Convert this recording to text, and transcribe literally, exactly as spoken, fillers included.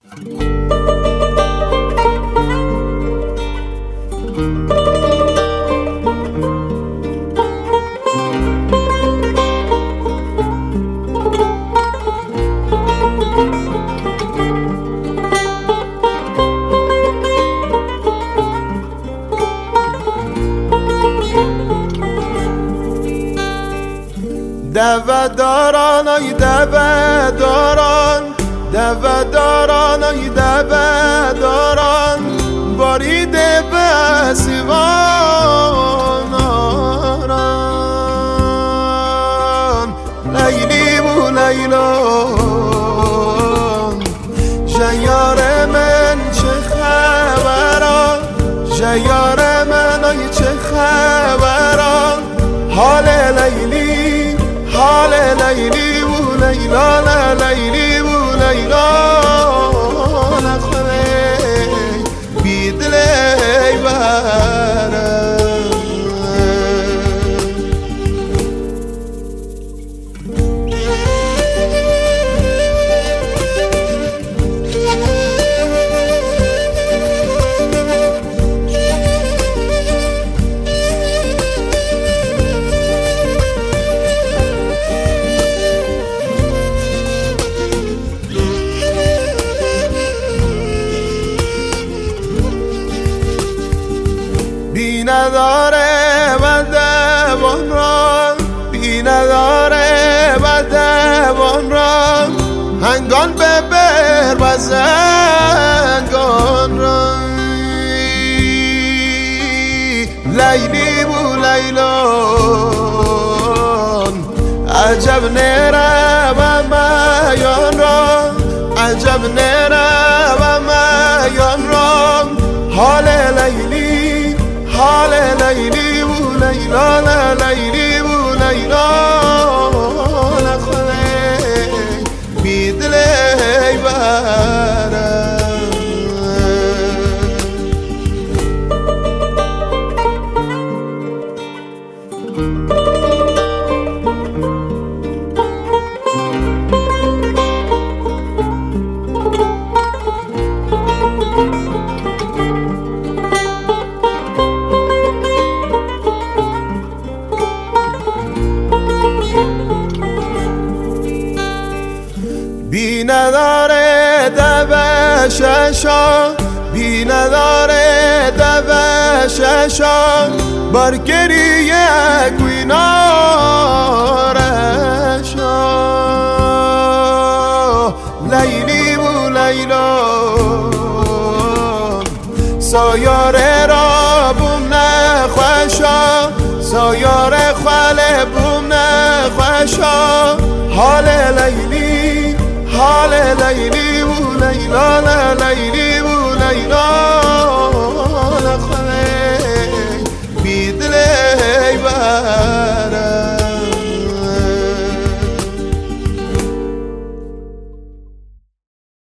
دو داران ای دو داران دو داران ای دو داران باریده به سیوان آران لیلی و لیلان جیار من چه خبران جیار من ای چه خبران حال لیلی حال لیلی و لیلا لیلی و لیلا نخوره بیدل ای برم بی نداره و دوان را بی نداره و دوان را هنگان ببر و زنگان را لیلی و لیلان عجب نره و میان را عجب نره و میان را حال لیلی حال لیلی و لیلا لیلی و لیلا نخوره بیدل ای برم بی نداره دو ششا بی نداره دو ششا بر گریه کوینارشا لیلی و لیلا سایاره را بوم نخوشا سایاره خاله بوم نخوشا حال لیلی حال لیلی و لیلا لیلی و لیلا